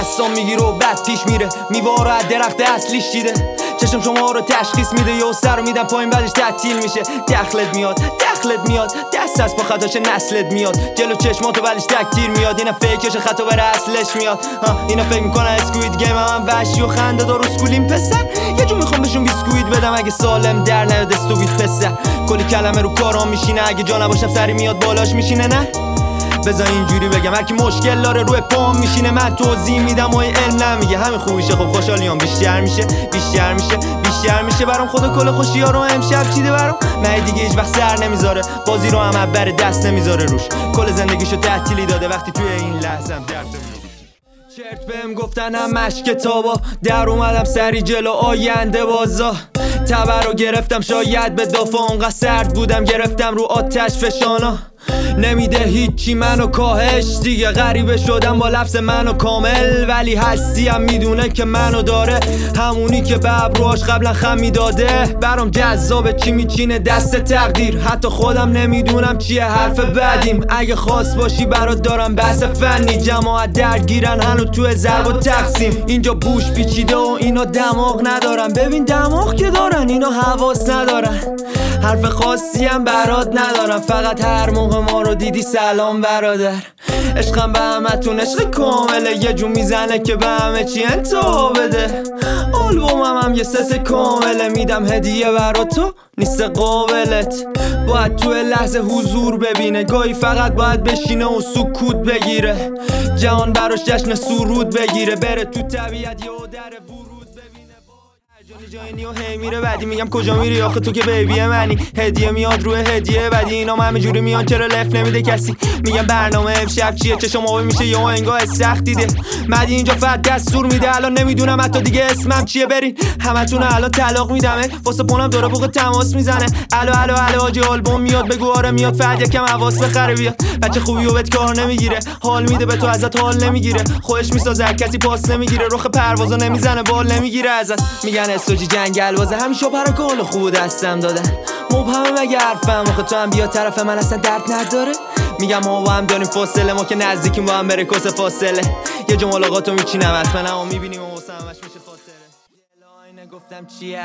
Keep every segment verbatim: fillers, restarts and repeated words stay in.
داستان میگیره و بد پیش میره. میواره از درخت اصلیش دیده، چشم شما رو تشخیص میده. یه سر رو میدم پایین بعدش تعطیل میشه. دخلت میاد دخلت میاد، دست از پا خطاش نسلت میاد. جلو چشماتو ولیش تکتیر میاد. اینا فیکش خطا بره اصلش میاد. اینا فکر میکنن اسکوید گیم هم وحشی و خنده دار اسکولیم پسر. یه جو میخوام بهشون بیسکویت بدم اگه سالم در نیاد استوبید پسر. کلی کلمه رو کارام میشینه، اگه جا نباشم سری میاد بالاش میشینه. نه بذار اینجوری بگم، هر کی مشکل داره روی پام میشینه. من توضیح میدم و علم نمیگه. همین خوبیشه خب خوشحالیام بیشتر میشه بیشتر میشه بیشتر میشه برام. خدا کل خوشی ها رو امشب چیده برام. من دیگه هیچ وقت سر نمیذاره، بازی رو هم بر دست نمیذاره روش. کل زندگیشو تعطیلی داده وقتی توی این لحظه هم درد نمیاد. چرت بهم گفتن همش کتابا، در اومدم سری جلو آینده بازا. تبر رو گرفتم شاید به دافا، اونقدر سرد بودم گرفتم رو آتش فشانا. نمیده هیچی منو کاهش، دیگه غریبه شدم با لفظ منو کامل. ولی هستیم میدونه که منو داره، همونی که به ابروهاش قبلا خم میداده. برام جذابه چی میچینه دست تقدیر، حتی خودم نمیدونم چیه حرف بعدیم. اگه خواست باشی برات دارم بحث فنی، جماعت درگیرن هنو تو ضرب و تقسیم. اینجا بوش پیچیده و اینا دماغ ندارن. ببین دماغ که دارن اینا حواس ندارن. حرف خاصی هم برات ندارم، فقط هر موقع ما رو دیدی سلام برادر. عشقم به همتون عشق کامله، یه جو میزنه که به همه چی انتها بده. آلبومم هم یه ست کامله، میدم هدیه برا تو نیست قابلت. باید تو لحظه حضور ببینه، گاهی فقط باید بشینه و سکوت بگیره. جهان براش جشن سرود بگیره، بره تو طبیعت یه در ورود ببینه. جانی جانی و هی میره بعدی میگم کجا میری آخه تو که بیبی منی. هدیه میاد روی هدیه بعدی، اینا همه جوری میان چرا لف نمیده کسی. میگم برنامه امشب چیه، چشم آبی میشه یا انگاه سخت دیده. بعدی اینجا فقط دستور میده، الان نمیدونم حتی دیگه اسمم چیه. برین همتون الان طلاق میدمه، واسه پونم داره بوق تماس میزنه. الو الو الو آجی آلبوم میاد بگو آره میاد. فقط یکم حواس بخره بیاد، بچه خوبی و بهت کار نمیگیره. حال میده به تو ازت حال نمیگیره، خودش میسازه کسی پاس نمیگیره. رخ پروازا نمیزنه بال نمیگیره ازت. میگن استوجی جنگل بازه، همیشه برا کل خوب دستم دادن. مبهمه مگه حرفم آخه تو هم بیا طرف من اصلا درد نداره. میگم ما با هم داریم فاصله، ما که نزدیکیم با هم بره کس فاصله. یه جو ملاقاتو میچینم حتما اما میبینیم و واسه همش میشه فاصله. لاینه گفتم چیه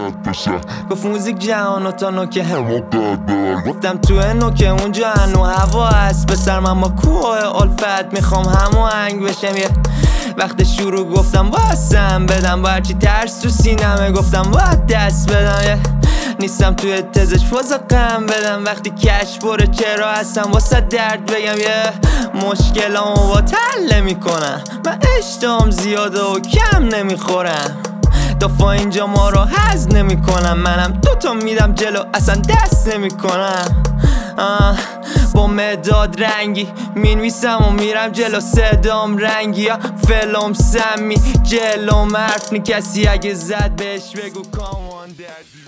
گفت موزیک جهانو تا نوکه همو گفتم تو نوکه اونجا هنو هوا هست. پسر من با کوه الفت میخوام همو هنگ بشم. یه وقت شروع گفتم واسم بدم با هرچی ترس تو سینمه. گفتم باید دست بدم یه نیستم توی تزش فازا غم بدم. وقتی کش بره چرا هستم واسه درد بگم. یه مشکلامو با تله میکنم، من اشتام زیاده و کم نمیخورم. دفعه اینجا ما رو حز نمی کنم، منم دوتا میدم جلو اصلا دست نمی کنم. با مداد رنگی مینویسم و میرم جلو، صدام رنگی یا فلم سمی جلو حرف نی کسی اگه زد بهش بگو کامان دردی.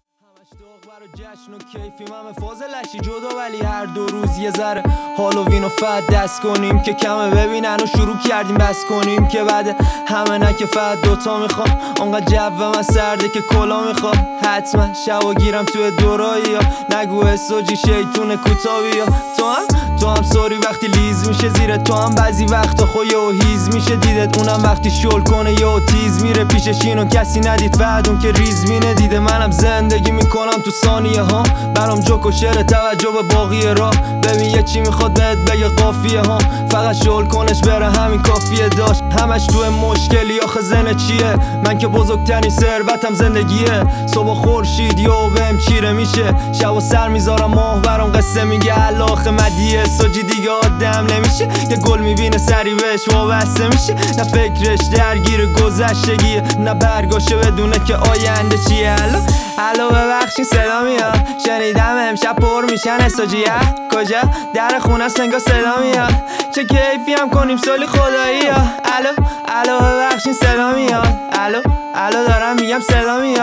جشن و کیفیم همه فاز لشی جدا، ولی هر دو روز یه ذره هالووین و فقط دست کنیم که کمه ببینن و شروع کردیم بس کنیم که بعد همه نه که فقط دوتا میخوام. اونقدر جو من سرده که کلا میخوام حتما شبا گیرم توی دورایی یا نگو اسوجی شیطون کوتاوی یا تو هم تو هم سوری وقتی لیز میشه زیره. تو هم بعضی وقتا خوی و هیز میشه دیدت، اونم وقتی شل کنه یا تیز میره پیشش اینو کسی ندید فقط اون که ریز مینه دیده. منم زندگی میکنم تو ثانیه ها، برام جوک و شعر توجه به باقی راه. ببین یه چی میخواد بهت بگه قافیه ها، فقط شل کنش بره همین کافیه. داشت همش تو مشکلی آخه زنه چیه، من که بزرگترین ثروتم زندگیه. صبح خورشید یا بهم چیره میشه، شب و سر میذارم ماه برام قصه میگه. الاخه مدیه سوجی دیگه آدم نمیشه، یه گل میبینه سری بهش وابسته میشه. نه فکرش درگیر گذشتگیه نه برگاشه بدونه که آینده چیه. الو الو ببخشین صدا میاد، شنیدم امشب پر میشن اسوجیه. کجا در خونه است نگاه صدا میاد، چه کیفی هم کنیم سالی خدایی ها. الو الو ببخشین صدا میاد، الو الو دارم میگم صدا میاد.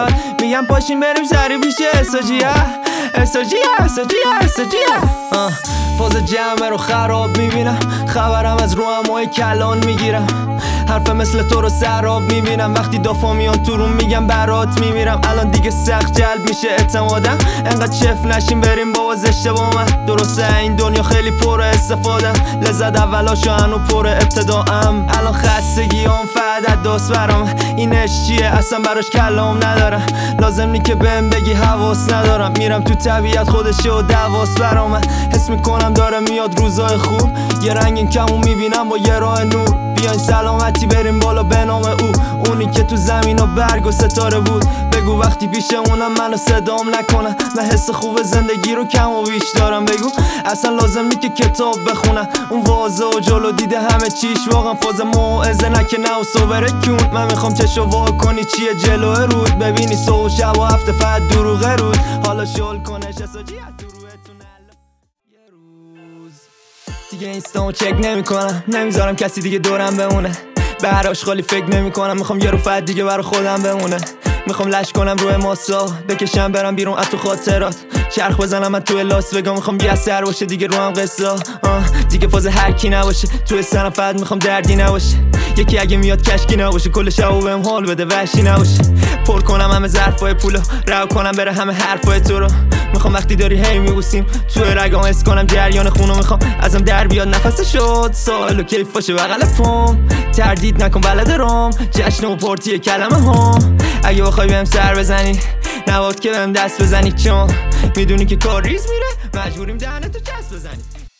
میگم پاشین بریم سری پیش اساجیه اساجیه اساجیه اساجیه فاز جمعه رو خراب میبینم، خبرم از رو همای کلان میگیرم، حرف مثل تو رو سراب میبینم، وقتی دافا میان تو رو میگم برات میمیرم. الان دیگه سخت جلب میشه اعتمادم، انقدر چف نشیم بریم بابا زشته با من. درسته این دنیا خیلی پر استفاده، لذت اولاشو هنو پر ابتداام. الان خستگیام فقط دوست برام، اینش چیه اصلا براش کلام ندارم. لازم نی که بهم بگی حواس ندارم، میرم تو طبیعت خودشه و دواست برام. حس میکنم داره میاد روزای خوب، یه رنگین کمون میبینم با یه راه نور. بیاین سلامتی بریم بالا به نام او، اونی که تو زمین و برگ و ستاره بود. بگو وقتی پیشمونم منو صدام نکنه، من حس خوب زندگی رو کم و بیش دارم. بگو اصلا لازم نی که کتاب بخونم، اون واضح و جلو دیده همه چیش. واقعا فاز موعظه نکه نه و صبره کون. من میخوام چشو وا کنی چیه جلوه رود، ببینی صبح و شب و هفته فقط دروغه رود. حالا شل کنش اساجیه تو رویتون یه روز دیگه اینستامو چک نمی کنم، نمیذارم کسی دیگه دورم بمونه. به هر آشغالی فکر نمی کنم، میخوام یه رفت دیگه برا خودم بمونه. میخوام لش کنم روی ماسا، بکشم برم بیرون از تو خاطرات، چرخ بزنم من توی لاس وگا. میخوام یه اثر باشه دیگه رو هم قصه، دیگه فاز هر کی نباشه توی سنم. فقط میخوام دردی نباشه، یکی اگه میاد کشکی نباشه، کل شبو بهم حال بده وحشی نباشه. پر کنم همه ظرفای پولو، رو کنم بره همه حرفای تو رو. میخوام وقتی داری هی میبوسیم توی رگام حس کنم جریان خونو. میخوام ازم در بیاد نفس شد ساحل و کیف باشه بغل پام. تردید نکن بلد رام، جشن و پارتی کلمه ها. اگه بخوای بهم سر بزنی نباد که بهم دست بزنی، چون میدونی که کار ریز میره، مجبوریم دهنتو چسب بزنی.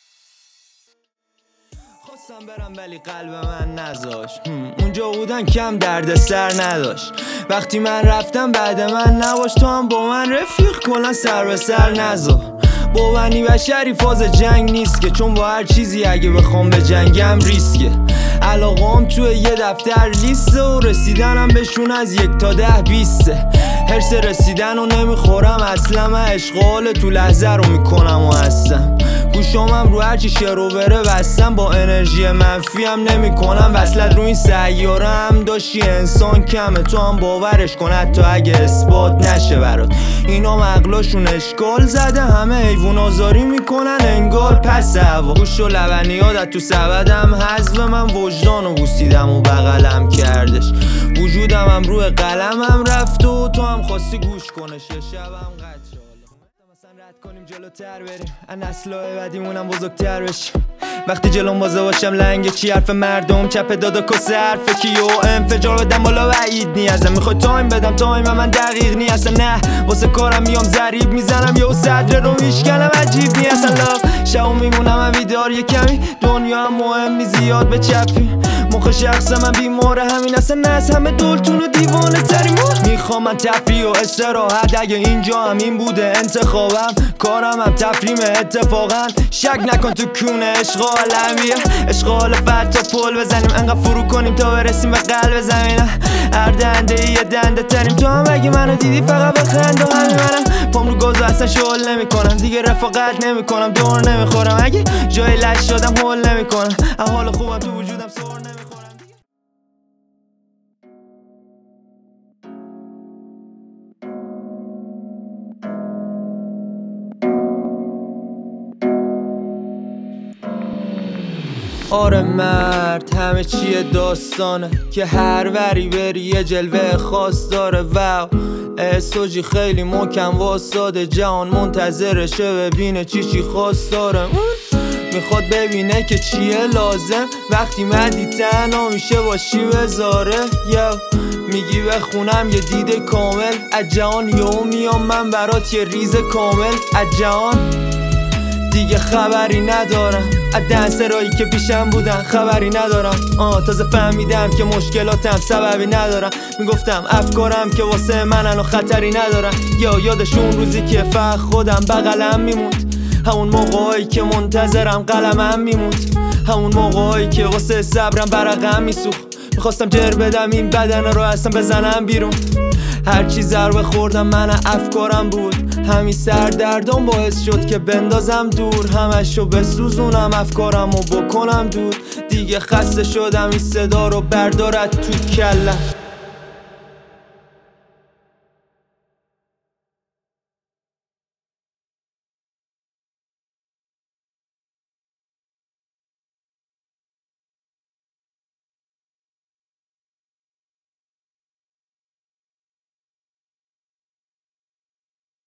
خواستم برم ولی قلب من نذاشت، اونجا بودن کم درد سر نداشت. وقتی من رفتم بعد من نباش، تو هم با من رفیق کلا سر به سر نذار. با بنی بشری فاز جنگ نیست که، چون با هر چیزی اگه بخوام به جنگم ریسکه. علاقام توی یه دفتر لیسته و رسیدنم بهشون از یک تا ده بیسته. حرس رسیدن رو نمیخورم اصلا، من اشغال تو لحظه رو میکنم و هستم. گوشامم رو هرچی شروع بره بستم، با انرژی منفی هم نمی کنم وصلت. رو این سیاره هم داشتی انسان کمه، تو هم باورش کن حتی اگه اثبات نشه برات. اینا مغلاشون اشکال زده، همه حیوان آزاری میکنن انگار پس هوا. گوش و لبنیات تو سبدم حذف، من وجدان رو بوسیدم و بغلم کردش. وجودم هم روی قلمم رفت و تو هم خواستی گوش کنش. یه شبم قد شد مثلا رد کنیم جلوتر بریم، ان اصلاح بعدیمونم بزرگتر بشیم. وقتی جلوم بازه باشم لنگه چی حرف مردم، چپ دادا کسه حرف کیو انفجار بدم بالا وعید نیازم. میخوای تایم بدم تایم من دقیق نیستم، نه واسه کارم میام ضریب میزنم یا صدر رو میشکنم عجیب نیستم. لاف شب میمونم من بیدار یه کمی، دنیا هم مهم نی زیاد به چپی. مخ شخص من بیماره همین اصلا نه از همه دلتون و دیوانه تریم. میخوام من تفریح و استراحت، اگه اینجا هم این بوده انتخابم. کارم هم تفریم اتفاقا، شک نکن تو کونه اشغال همیه. اشغال فرد تا پل بزنیم، انقدر فرو کنیم تا برسیم به قلب زمینه. هر دنده یه دنده تریم، تو هم اگه منو دیدی فقط بخند و همین منم. پام رو گازو اصلا شغل نمی کنم، دیگه رفاقت نمی کنم، دور نمیخورم. اگه جای لش شدم حل نمی کنم، حال خوبم تو وجودم سر نمی. آره مرد همه چیه داستانه، که هر وری بری یه جلوه خاص داره. واو اسوجی خیلی محکم واساده، جهان منتظرشه ببینه چی چی خواست داره. میخواد ببینه که چیه لازم، وقتی مدی تنها میشه باشی بذاره. یا میگی بخونم یه دید کامل از جهان، یهو میام من برات یه ریز کامل از جهان. دیگه خبری ندارم از دنسرایی که پیشم بودن، خبری ندارم. آه تازه فهمیدم که مشکلاتم سببی ندارم. میگفتم افکارم که واسه منن و خطری ندارم. یا یادشون روزی که فقط خودم بغلم میموند، همون موقعایی که منتظرم قلمم میموند، همون موقعایی که واسه صبرم برقم میسوخت. میخواستم جر بدم این بدن رو اصلا بزنم بیرون. هرچی ضربه خوردم من افکارم بود، همین سردردان باعث شد که بندازم دور. همشو بسوزونم افکارم و بکنم دور. دیگه خسته شدم این صدا رو بردارد تو کلم.